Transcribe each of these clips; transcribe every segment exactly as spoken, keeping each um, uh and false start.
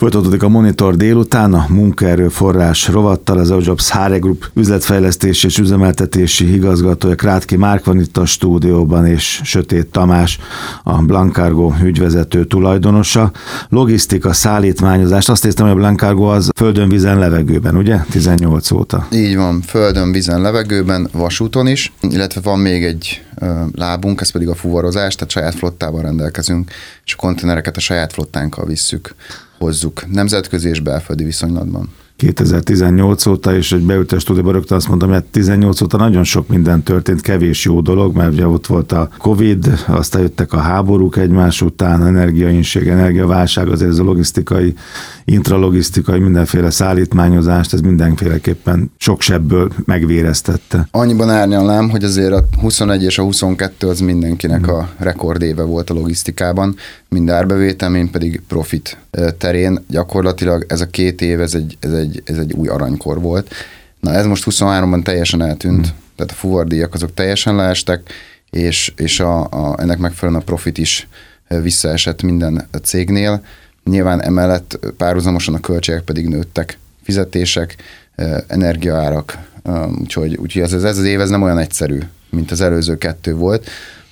Folytatódik a Monitor délután, a munkaerőforrás rovattal, az EUJOBS há er Group üzletfejlesztési és üzemeltetési igazgatója Krátki Márk van itt a stúdióban, és Sötét Tamás, a Blancargo ügyvezető tulajdonosa. Logisztika, szállítmányozást, azt néztem, hogy a Blancargo az földön, vízen, levegőben, ugye? tizennyolc óta. Így van, földön, vízen, levegőben, vasúton is, illetve van még egy ö, lábunk, ez pedig a fuvarozás, tehát saját flottával rendelkezünk, és a konténereket a saját flottánkkal visszük, hozzuk nemzetközi és belföldi viszonylatban. kétezer-tizennyolc óta, és egy beült a stúdióba rögtön azt mondtam, hogy tizennyolc óta nagyon sok minden történt, kevés jó dolog, mert ugye ott volt a Covid, aztán jöttek a háborúk egymás után, energiainség, energiaválság, azért ez a logisztikai, intralogisztikai, mindenféle szállítmányozást, ez mindenféleképpen sok sebből megvéreztette. Annyiban árnyalnám, hogy azért a huszonegy és a huszonkettő az mindenkinek a rekordéve volt a logisztikában, mind árbevétel, mind pedig profit terén. Gyakorlatilag ez a két év, ez egy, ez egy, ez egy új aranykor volt. Na ez most huszonháromban teljesen eltűnt, hmm. tehát a fuvardíjak azok teljesen leestek, és, és a, a, ennek megfelelően a profit is visszaesett minden cégnél. Nyilván emellett párhuzamosan a költségek pedig nőttek, fizetések, energiaárak, úgyhogy, úgyhogy ez, ez az év ez nem olyan egyszerű, mint az előző kettő volt.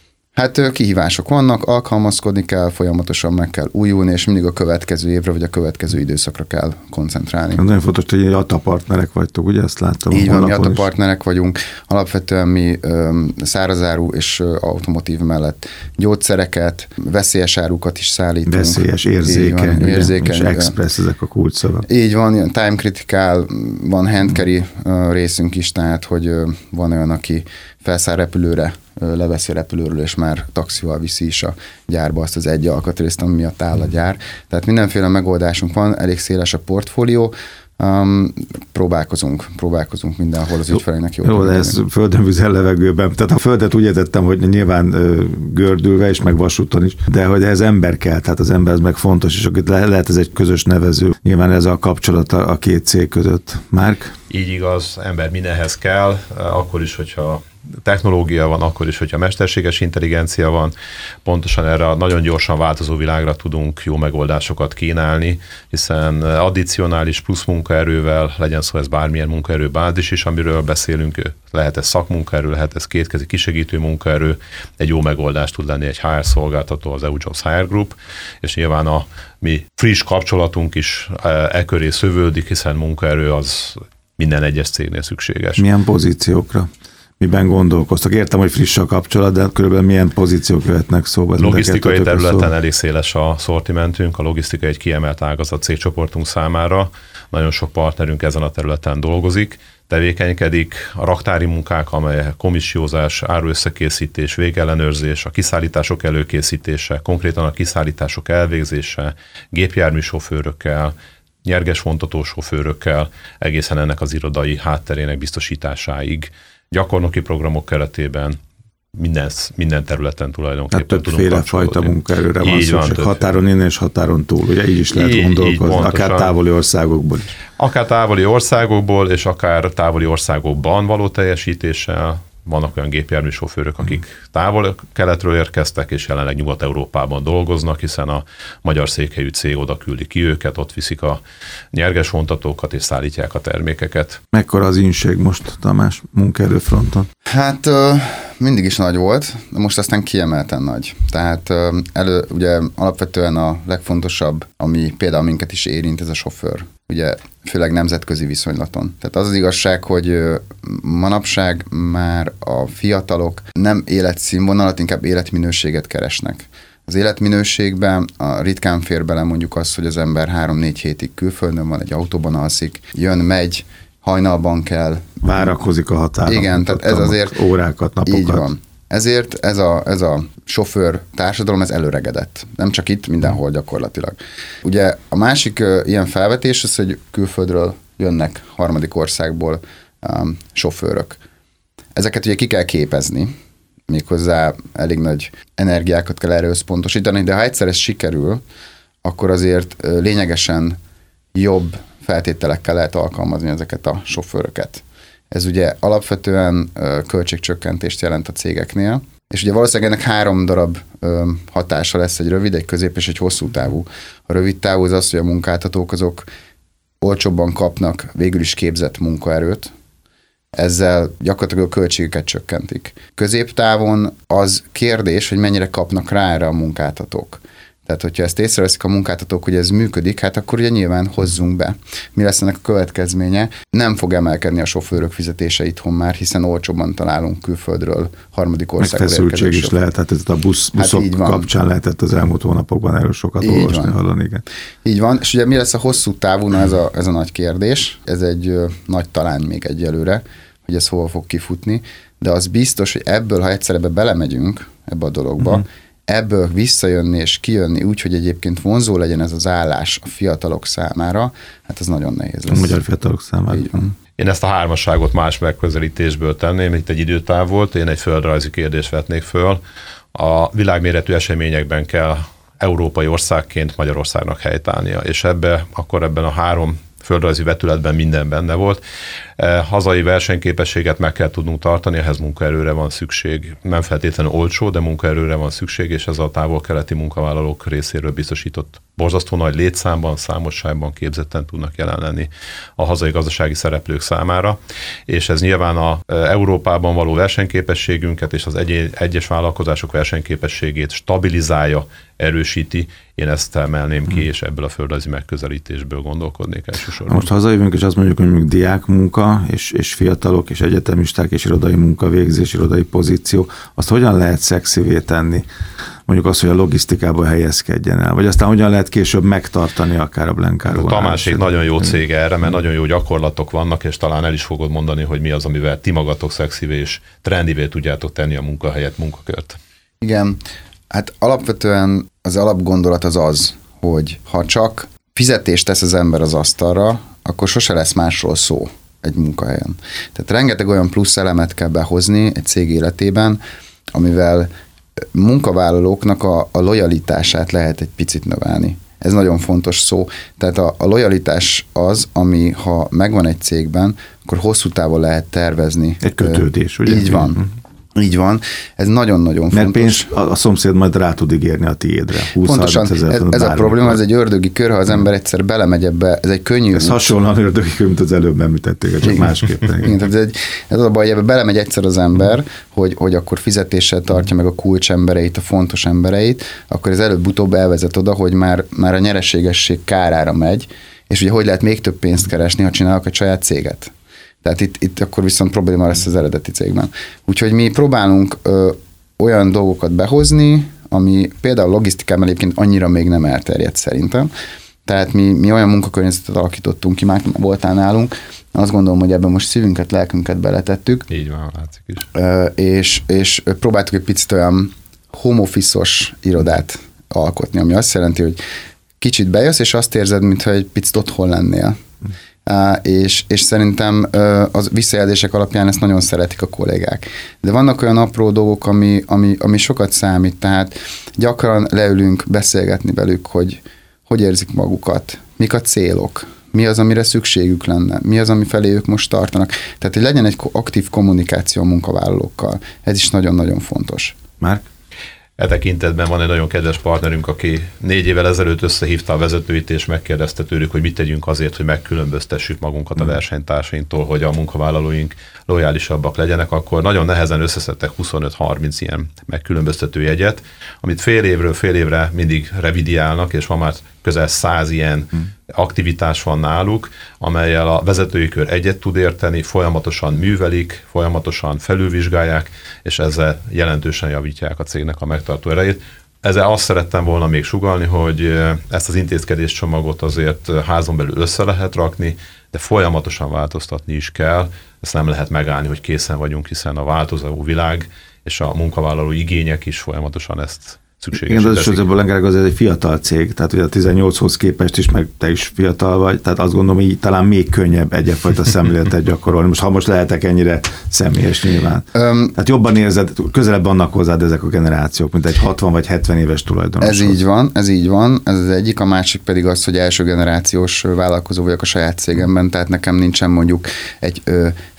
Hát kihívások vannak, alkalmazkodni kell, folyamatosan meg kell újulni, és mindig a következő évre, vagy a következő időszakra kell koncentrálni. Nagyon fontos, hogy A T A partnerek vagytok, ugye ezt láttam? Így van, mi A T A partnerek vagyunk. Alapvetően mi ö, szárazáru és ö, automotív mellett gyógyszereket, veszélyes árukat is szállítunk. Veszélyes, érzékeny, van, érzékeny és express, ezek a kulcsszavak. Így van, ilyen time critical, van handcarry ö, részünk is, tehát hogy ö, van olyan, aki felszáll repülőre, leveszi a repülőről, és már taxival viszi is a gyárba azt az egy alkatrészt, ami miatt áll a gyár. Tehát mindenféle megoldásunk van, elég széles a portfólió, um, próbálkozunk, próbálkozunk mindenhol az ügyfeleinek jól. Jó, de ez földön, vízen, levegőben. Tehát a földet úgy értettem, hogy nyilván ö, gördülve is, meg vasúton is, de hogy ez ember kell, tehát az ember ez meg fontos, és akkor le, lehet ez egy közös nevező. Nyilván ez a kapcsolat a, a két cég között. Márk? Így igaz, ember mindenhez kell, akkor is, hogyha technológia van, akkor is, hogyha mesterséges intelligencia van, pontosan erre a nagyon gyorsan változó világra tudunk jó megoldásokat kínálni, hiszen addicionális plusz munkaerővel, legyen szó ez bármilyen munkaerőbázis is, amiről beszélünk, lehet ez szakmunkaerő, lehet ez kétkezi kisegítő munkaerő, egy jó megoldást tud lenni egy há er szolgáltató, az EUJOBS há er Group, és nyilván a mi friss kapcsolatunk is e köré szövődik, hiszen munkaerő az minden egyes cégnél szükséges. Milyen pozíciókra? Miben gondolkoztak? Értem, hogy friss a kapcsolat, de körülbelül milyen pozíciók jöhetnek szóba? Logisztikai területen szó? Elég széles a szortimentünk, a logisztika egy kiemelt ágazat cégcsoportunk számára. Nagyon sok partnerünk ezen a területen dolgozik, tevékenykedik. A raktári munkák, amelyek komissiózás, áruösszekészítés, végellenőrzés, a kiszállítások előkészítése, konkrétan a kiszállítások elvégzése, gépjárműsofőrökkel, nyerges vontató sofőrökkel, egészen ennek az irodai hátterének biztosításáig, gyakornoki programok keretében minden, minden területen tulajdonképpen hát tudunk kapcsolódni. Többféle fajta munkaerőre van így szükség, van, határon innen és határon túl, ugye így is lehet így, gondolkozni, így akár távoli országokból is. Akár távoli országokból, és akár távoli országokban való teljesítéssel. Vannak olyan gépjárműsofőrök, akik távol keletről érkeztek, és jelenleg Nyugat-Európában dolgoznak, hiszen a magyar székhelyű cég oda küldi ki őket, ott viszik a nyerges vontatókat, és szállítják a termékeket. Mekkora az inség most, Tamás, munkaerőfronton? Hát mindig is nagy volt, de most aztán kiemelten nagy. Tehát elő, ugye alapvetően a legfontosabb, ami például minket is érint, ez a sofőr. Ugye főleg nemzetközi viszonylaton. Tehát az az igazság, hogy manapság már a fiatalok nem életszínvonalat, inkább életminőséget keresnek. Az életminőségben a ritkán fér bele mondjuk azt, hogy az ember három-négy hétig külföldön van, egy autóban alszik, jön, megy, hajnalban kell. Várakozik a határon. Igen, tehát ez azért órákat, napokat. Így van. Ezért ez a, ez a sofőr társadalom, ez előregedett. Nem csak itt, mindenhol gyakorlatilag. Ugye a másik uh, ilyen felvetés az, hogy külföldről jönnek harmadik országból um, sofőrök. Ezeket ugye ki kell képezni, méghozzá elég nagy energiákat kell erre összpontosítani, de ha egyszer ez sikerül, akkor azért uh, lényegesen jobb feltételekkel lehet alkalmazni ezeket a sofőröket. Ez ugye alapvetően költségcsökkentést jelent a cégeknél, És ugye valószínűleg ennek három darab ö, hatása lesz, egy rövid, egy közép és egy hosszú távú. A rövid távú az az, hogy a munkáltatók azok olcsóbban kapnak végül is képzett munkaerőt, ezzel gyakorlatilag a költségeket csökkentik. Középtávon az kérdés, hogy mennyire kapnak rá erre a munkáltatók. Tehát, hogyha ezt észreveszik a munkáltatók, hogy ez működik, hát akkor ugye nyilván hozzunk be. Mi lesz ennek a következménye? Nem fog emelkedni a sofőrök fizetése itthon már, hiszen olcsóban találunk külföldről harmadik országból érkező Megfeszültség is lehet, tehát ez a busz, buszok hát kapcsán lehetett az elmúlt hónapokban erről sokat így olvasni, van. hallani. Igen. Így van, és ugye mi lesz a hosszú távú, na ez a, ez a nagy kérdés, ez egy ö, nagy talány még egyelőre, hogy ez hova fog kifutni, de az biztos, hogy ebből, ha egyszer ebbe belemegyünk, ebbe a dologba, uh-huh. ebből visszajönni és kijönni úgy, hogy egyébként vonzó legyen ez az állás a fiatalok számára, hát ez nagyon nehéz lesz. A magyar fiatalok számára. Így van. Én ezt a hármasságot más megközelítésből tenném, itt egy időtáv volt, én egy földrajzi kérdést vetnék föl. A világméretű eseményekben kell európai országként Magyarországnak helytállnia, és ebbe, akkor ebben a három földrajzi vetületben minden benne volt. Hazai versenyképességet meg kell tudnunk tartani, ehhez munkaerőre van szükség. Nem feltétlenül olcsó, de munkaerőre van szükség, és ez a távol-keleti munkavállalók részéről biztosított borzasztó nagy létszámban, számosságban képzetten tudnak jelen lenni a hazai gazdasági szereplők számára. És ez nyilván a Európában való versenyképességünket és az egy- egyes vállalkozások versenyképességét stabilizálja, erősíti. Én ezt emelném ki, és ebből a földrajzi megközelítésből gondolkodnék elsősorban. Most hazajövünk, és azt mondjuk, hogy mondjuk diák munka, és, és fiatalok, és egyetemisták, és irodai munkavégzés, irodai pozíció, azt hogyan lehet szexivé tenni? Mondjuk azt, hogy a logisztikába helyezkedjen el, vagy aztán hogyan lehet később megtartani akár a Blenkáról. Tamásék nagyon jó cég erre, mert nagyon jó gyakorlatok vannak, és talán el is fogod mondani, hogy mi az, amivel ti magatok szexivé és trendivé tudjátok tenni a munkahelyet, munkakört. Igen, hát alapvetően az alapgondolat az az, hogy ha csak fizetést tesz az ember az asztalra, akkor sose lesz másról szó egy munkahelyen. Tehát rengeteg olyan plusz elemet kell behozni egy cég életében, amivel munkavállalóknak a, a lojalitását lehet egy picit növelni. Ez nagyon fontos szó. Tehát a, a lojalitás az, ami ha megvan egy cégben, akkor hosszú távon lehet tervezni. Egy kötődés, ugye? Így van. Így van. Ez nagyon-nagyon Mert fontos. Pénz, a, a szomszéd majd rá tud ígérni a tiédre. Pontosan, ez, ez a probléma, ez egy ördögi kör, ha az ember egyszer belemegy ebbe, ez egy könnyű Ez út. hasonlóan ördögi kör, mint az előbb említették, csak másképpen. Igen, tehát ez, egy, ez az a baj, hogy ebbe belemegy egyszer az ember, hogy, hogy akkor fizetéssel tartja meg a kulcs embereit, a fontos embereit, akkor ez előbb-utóbb elvezet oda, hogy már, már a nyereségesség kárára megy, és ugye hogy lehet még több pénzt keresni, ha csinálok egy saját céget. Tehát itt, itt akkor viszont probléma lesz az eredeti cégben. Úgyhogy mi próbálunk ö, olyan dolgokat behozni, ami például a logisztikában egyébként annyira még nem elterjedt szerintem. Tehát mi, mi olyan munkakörnyezetet alakítottunk ki, már voltál nálunk, azt gondolom, hogy ebben most szívünket, lelkünket beletettük. Így van, látszik is. Ö, és, és próbáltuk egy picit olyan home office-os irodát alkotni, ami azt jelenti, hogy kicsit bejössz, és azt érzed, mintha egy picit otthon lennél. Uh, és, és szerintem uh, az visszajelzések alapján ezt nagyon szeretik a kollégák. De vannak olyan apró dolgok, ami, ami, ami sokat számít, tehát gyakran leülünk beszélgetni velük, hogy hogy érzik magukat, mik a célok, mi az, amire szükségük lenne, mi az, ami felé ők most tartanak. Tehát, hogy legyen egy aktív kommunikáció a munkavállalókkal. Ez is nagyon-nagyon fontos. Márk? E tekintetben van egy nagyon kedves partnerünk, aki négy évvel ezelőtt összehívta a vezetőit, és megkérdezte tőlük, hogy mit tegyünk azért, hogy megkülönböztessük magunkat a versenytársainktól, hogy a munkavállalóink lojálisabbak legyenek, akkor nagyon nehezen összeszedtek huszonöt-harminc ilyen megkülönböztető jegyet, amit fél évről fél évre mindig revidiálnak, és van már közel száz ilyen hmm. aktivitás van náluk, amellyel a vezetői kör egyet tud érteni, folyamatosan művelik, folyamatosan felülvizsgálják, és ezzel jelentősen javítják a cégnek a megtartó erejét. Ezzel azt szerettem volna még sugallni, hogy ezt az intézkedéscsomagot azért házon belül össze lehet rakni, de folyamatosan változtatni is kell. Ezt nem lehet megállni, hogy készen vagyunk, hiszen a változó világ és a munkavállaló igények is folyamatosan ezt szükséges. Igen, az is a Blenkerek az egy fiatal cég, tehát ugye a tizennyolchoz képest is, meg te is fiatal vagy, tehát azt gondolom, hogy így talán még könnyebb egyfajta szemléletet gyakorolni. Most ha most lehetek ennyire személyes nyilván. Um, tehát jobban érzed, közelebb vannak hozzád ezek a generációk, mint egy hatvan vagy hetven éves tulajdonos. Ez így van, ez így van, ez az egyik, a másik pedig az, hogy első generációs vállalkozó vagyok a saját cégemben, tehát nekem nincsen mondjuk egy ö,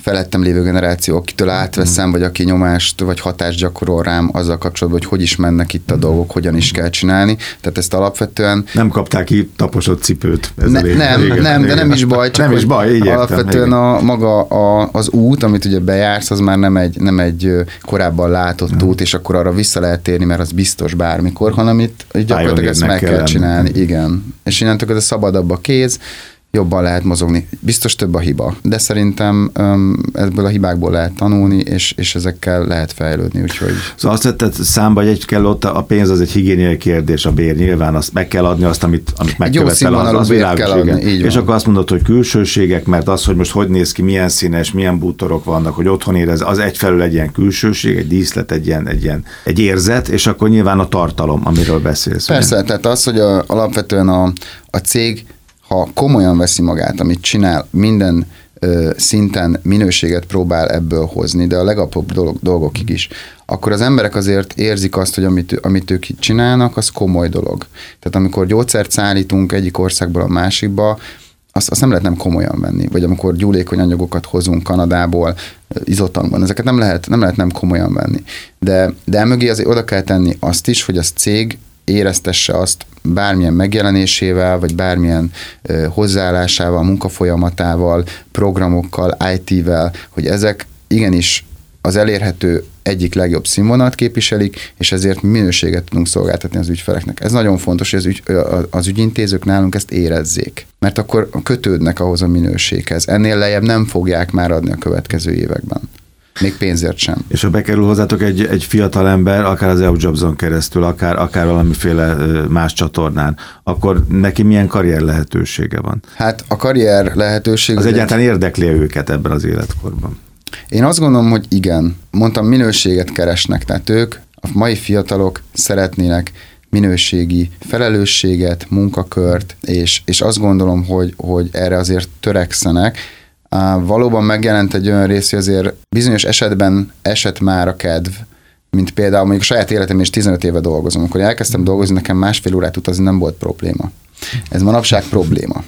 felettem lévő generáció, akitől átveszem, vagy aki nyomást, vagy hatást gyakorol rám azzal kapcsolatban, hogy hogy is mennek itt a dolgok, hogyan is kell csinálni. Tehát ezt alapvetően... Nem kapták ki taposott cipőt. Ez ne, nem, igen, nem, igen. De nem is baj. Csak nem is baj, így alapvetően értem, a, maga a, az út, amit ugye bejársz, az már nem egy, nem egy korábban látott ja. út, és akkor arra vissza lehet térni, mert az biztos bármikor, hanem itt gyakorlatilag ezt meg kell, kell csinálni. Igen. És innentől ez a szabadabb a kéz, jobban lehet mozogni. Biztos több a hiba, de szerintem um, ebből a hibákból lehet tanulni, és, és ezekkel lehet fejlődni, úgyhogy... Szóval azt vetted számba, hogy egy kell ott, a pénz az egy higiéniai kérdés, a bér nyilván, azt meg kell adni azt, amit, amit megkövetel, az, az világos, kell adni, így és akkor azt mondod, hogy külsőségek, mert az, hogy most hogy néz ki, milyen színes, milyen bútorok vannak, hogy otthon érez, az egyfelől egy ilyen külsőség, egy díszlet, egy ilyen, egy ilyen egy érzet, és akkor nyilván a tartalom, amiről beszélsz. Persze, ugye? Tehát az, hogy a, alapvetően a, a cég ha komolyan veszi magát, amit csinál, minden ö, szinten minőséget próbál ebből hozni, de a legapróbb dolog, dolgokig is, akkor az emberek azért érzik azt, hogy amit, amit ők itt csinálnak, az komoly dolog. Tehát amikor gyógyszert szállítunk egyik országból a másikba, azt, azt nem lehet nem komolyan venni. Vagy amikor gyúlékony anyagokat hozunk Kanadából, izotangban, ezeket nem lehet, nem lehet nem komolyan venni. De, de emögé azért oda kell tenni azt is, hogy az cég éreztesse azt bármilyen megjelenésével, vagy bármilyen ö, hozzáállásával, munkafolyamatával, programokkal, í té-vel, hogy ezek igenis az elérhető egyik legjobb színvonalat képviselik, és ezért minőséget tudunk szolgáltatni az ügyfeleknek. Ez nagyon fontos, hogy az, ügy, az ügyintézők nálunk ezt érezzék, mert akkor kötődnek ahhoz a minőséghez. Ennél lejjebb nem fogják már adni a következő években. Még pénzért sem. És ha bekerül hozzátok egy, egy fiatal ember, akár az e u Jobson keresztül, akár, akár valamiféle más csatornán, akkor neki milyen karrier lehetősége van? Hát a karrier lehetőség... Az, az egyáltalán egy... érdekli őket ebben az életkorban? Én azt gondolom, hogy igen. Mondtam, minőséget keresnek, tehát ők, a mai fiatalok szeretnének minőségi felelősséget, munkakört, és, és azt gondolom, hogy, hogy erre azért törekszenek. Uh, valóban megjelent egy olyan rész, hogy azért bizonyos esetben esett már a kedv, mint például mondjuk a saját életem is tizenöt éve dolgozom. Amikor elkezdtem dolgozni, nekem másfél órát utazni nem volt probléma. Ez manapság probléma.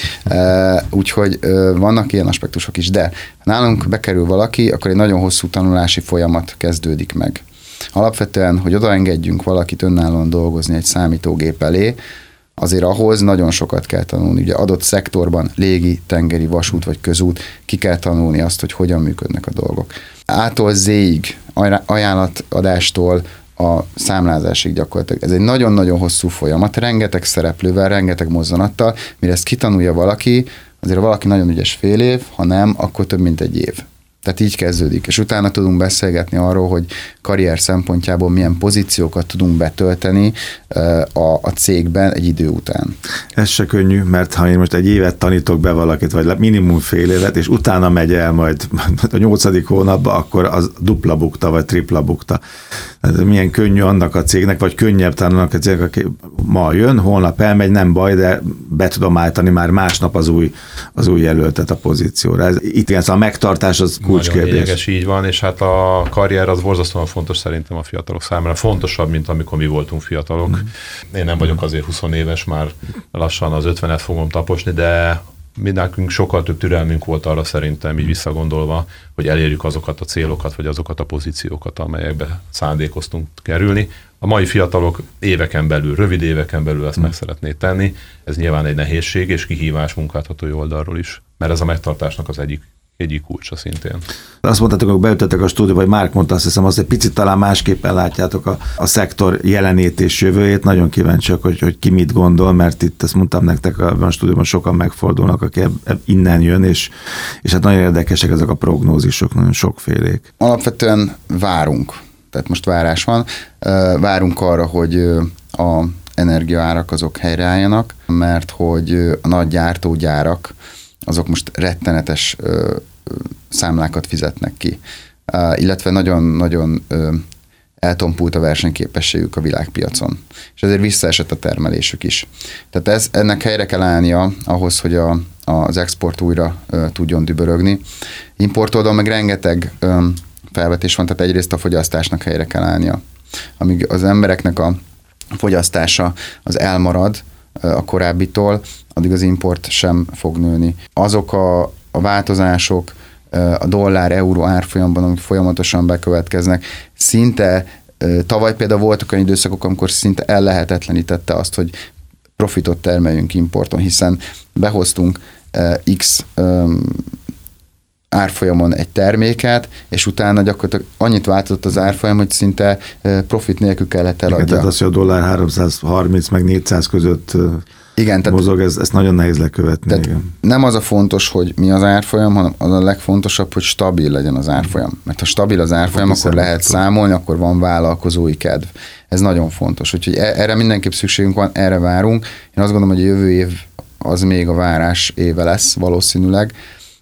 Uh, úgyhogy uh, vannak ilyen aspektusok is, de nálunk bekerül valaki, akkor egy nagyon hosszú tanulási folyamat kezdődik meg. Alapvetően, hogy odaengedjünk valakit önállóan dolgozni egy számítógép elé, azért ahhoz nagyon sokat kell tanulni. Ugye adott szektorban, légi, tengeri, vasút vagy közút, ki kell tanulni azt, hogy hogyan működnek a dolgok. A-tól Z-ig, ajánlatadástól a számlázásig gyakorlatilag. Ez egy nagyon-nagyon hosszú folyamat, rengeteg szereplővel, rengeteg mozzanattal, mire ezt kitanulja valaki, azért valaki nagyon ügyes fél év, ha nem, akkor több mint egy év. Tehát így kezdődik, és utána tudunk beszélgetni arról, hogy karrier szempontjából milyen pozíciókat tudunk betölteni a, a cégben egy idő után. Ez se könnyű, mert ha én most egy évet tanítok be valakit, vagy minimum fél évet, és utána megy el majd a nyolcadik hónapba, akkor az dupla bukta, vagy tripla bukta. Ez milyen könnyű annak a cégnek, vagy könnyebb talán annak a cégnek, aki ma jön, holnap elmegy, nem baj, de be tudom állítani már másnap az új, az új jelöltet a pozícióra. Ez, itt igen, szóval a megtartás az kulcskérdés. Nagyon lényeges, így van, és hát a karrier az borzasztóan fontos szerintem a fiatalok számára. Fontosabb, mint amikor mi voltunk fiatalok. Mm. Én nem vagyok azért húsz éves, már lassan az ötvenet fogom taposni, de mindenkünk sokkal több türelmünk volt arra szerintem, így visszagondolva, hogy elérjük azokat a célokat, vagy azokat a pozíciókat, amelyekbe szándékoztunk kerülni. A mai fiatalok éveken belül, rövid éveken belül ezt mm. meg szeretnék tenni. Ez nyilván egy nehézség és kihívás munkáltatói oldalról is, mert ez a megtartásnak az egyik egyik kulcsa szintén. Azt mondtátok, hogy beütöttek a stúdióba, vagy Márk mondta, azt hiszem, azt egy picit talán másképpen látjátok a, a szektor jelenét és jövőjét. Nagyon kíváncsiak, hogy, hogy ki mit gondol, mert itt ezt mondtam nektek, a stúdióban sokan megfordulnak, aki eb, eb, innen jön, és, és hát nagyon érdekesek ezek a prognózisok, nagyon sokfélék. Alapvetően várunk, tehát most várás van, várunk arra, hogy a energiaárak azok helyreálljanak, mert hogy a nagy gyártógyárak azok most rettenetes ö, ö, számlákat fizetnek ki, uh, illetve nagyon-nagyon eltompult a versenyképességük a világpiacon, és ezért visszaesett a termelésük is. Tehát ez, ennek helyre kell állnia ahhoz, hogy a, az export újra ö, tudjon dübörögni. Importoldal meg rengeteg ö, felvetés van, tehát egyrészt a fogyasztásnak helyre kell állnia. Amíg az embereknek a fogyasztása az elmarad a korábbitól, addig az import sem fog nőni. Azok a, a változások, a dollár-euró árfolyamban, amik folyamatosan bekövetkeznek. Szinte tavaly például voltak olyan időszakok, amikor szinte ellehetetlenítette azt, hogy profitot termeljünk importon, hiszen behoztunk X árfolyamon egy terméket, és utána gyakorlatilag annyit változott az árfolyam, hogy szinte profit nélkül kellett eladja. Igen, tehát az, hogy a dollár háromszázharminc meg négyszáz között igen, tehát, mozog, ez, ezt nagyon nehéz lekövetni. Igen. Nem az a fontos, hogy mi az árfolyam, hanem az a legfontosabb, hogy stabil legyen az árfolyam. Mert ha stabil az árfolyam, akkor, akkor lehet számolni, akkor van vállalkozói kedv. Ez nagyon fontos. Úgyhogy erre mindenképp szükségünk van, erre várunk. Én azt gondolom, hogy a jövő év az még a várás éve lesz valószínűleg,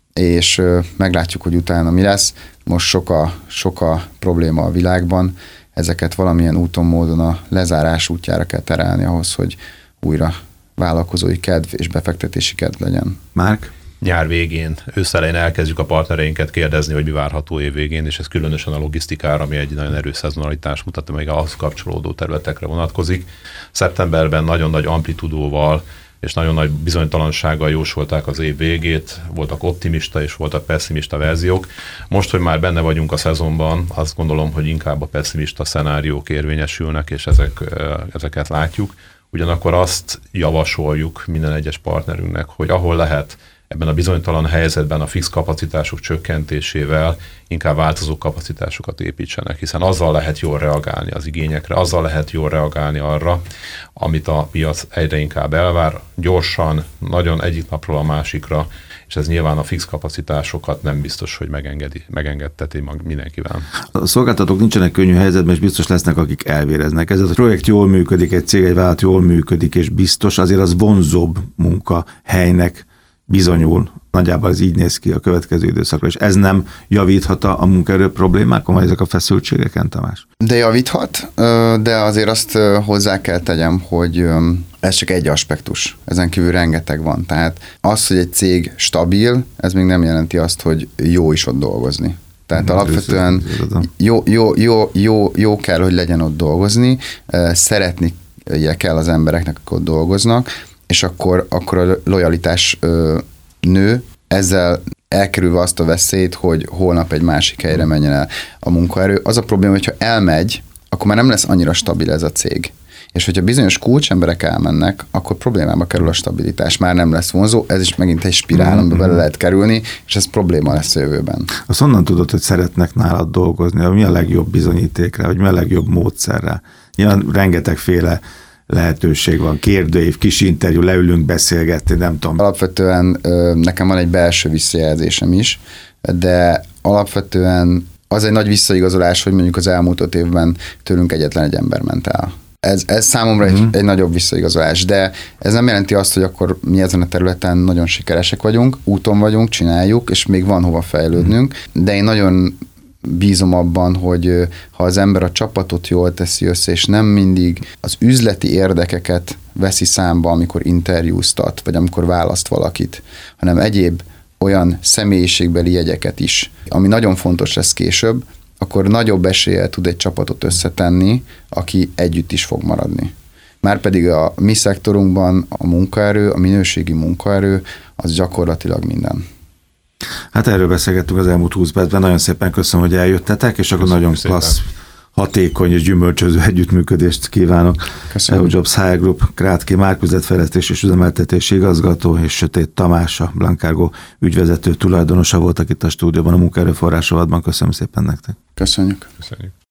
és meglátjuk, hogy utána mi lesz. Most sok a, sok a probléma a világban, ezeket valamilyen úton, módon a lezárás útjára kell terelni ahhoz, hogy újra vállalkozói kedv és befektetési kedv legyen. Márk? Nyár végén, őszelején elkezdjük a partnereinket kérdezni, hogy mi várható év végén, és ez különösen a logisztikára, ami egy nagyon erős szezonalitás mutat, még ahhoz kapcsolódó területekre vonatkozik. Szeptemberben nagyon nagy amplitudóval és nagyon nagy bizonytalansággal jósolták az év végét, voltak optimista és voltak pessimista verziók. Most, hogy már benne vagyunk a szezonban, azt gondolom, hogy inkább a pessimista szenáriók érvényesülnek, és ezek, ezeket látjuk. Ugyanakkor azt javasoljuk minden egyes partnerünknek, hogy ahol lehet ebben a bizonytalan helyzetben a fix kapacitások csökkentésével inkább változó kapacitásokat építsenek, hiszen azzal lehet jól reagálni az igényekre, azzal lehet jól reagálni arra, amit a piac egyre inkább elvár, gyorsan, nagyon egyik napról a másikra, és ez nyilván a fix kapacitásokat nem biztos, hogy megengedi, megengedteti mindenkivel. A szolgáltatók nincsenek könnyű helyzetben, és biztos lesznek, akik elvéreznek. Ez a projekt jól működik, egy cég, egy vállalat jól működik, és biztos, azért az vonzóbb munkahelynek bizonyul. Nagyjából ez így néz ki a következő időszakra, és ez nem javíthat a munkaerő problémákon, vagy ezek a feszültségeken, Tamás? De javíthat, de azért azt hozzá kell tegyem, hogy ez csak egy aspektus. Ezen kívül rengeteg van. Tehát az, hogy egy cég stabil, ez még nem jelenti azt, hogy jó is ott dolgozni. Tehát hmm, alapvetően jó, jó, jó, jó, jó kell, hogy legyen ott dolgozni, szeretni kell az embereknek, akik ott dolgoznak, és akkor, akkor a lojalitás ö, nő, ezzel elkerülve azt a veszélyt, hogy holnap egy másik helyre menjen el a munkaerő. Az a probléma, hogyha elmegy, akkor már nem lesz annyira stabil ez a cég. És hogyha bizonyos kulcsemberek elmennek, akkor problémába kerül a stabilitás, már nem lesz vonzó, ez is megint egy spirál, amiben bele lehet kerülni, és ez probléma lesz a jövőben. Azt honnan tudod, hogy szeretnek nálad dolgozni? Mi a legjobb bizonyítékra, vagy mi a legjobb módszerre? Nyilván rengetegféle lehetőség van, kérdőív, kis interjú, leülünk beszélgetni, nem tudom. Alapvetően nekem van egy belső visszajelzésem is, de alapvetően az egy nagy visszaigazolás, hogy mondjuk az elmúlt öt évben tőlünk egyetlen egy ember ment el. Ez, ez számomra mm. egy, egy nagyobb visszaigazolás, de ez nem jelenti azt, hogy akkor mi ezen a területen nagyon sikeresek vagyunk, úton vagyunk, csináljuk, és még van hova fejlődnünk, mm. de én nagyon bízom abban, hogy ha az ember a csapatot jól teszi össze, és nem mindig az üzleti érdekeket veszi számba, amikor interjúztat, vagy amikor választ valakit, hanem egyéb olyan személyiségbeli jegyeket is, ami nagyon fontos lesz később, akkor nagyobb eséllyel tud egy csapatot összetenni, aki együtt is fog maradni. Márpedig a mi szektorunkban a munkaerő, a minőségi munkaerő, az gyakorlatilag minden. Hát erről beszélgettünk az elmúlt húsz percben, nagyon szépen köszönöm, hogy eljöttetek, és akkor nagyon szépen. Klassz, hatékony és gyümölcsöző együttműködést kívánok. Köszönöm. EUJOBS há er Group, Krátki Márk üzletfejlesztés és üzemeltetési igazgató, és Sötét Tamás, a Blancargo ügyvezető tulajdonosa voltak itt a stúdióban, a munkaerőforrás rovatban. Köszönöm szépen nektek. Köszönjük. Köszönjük.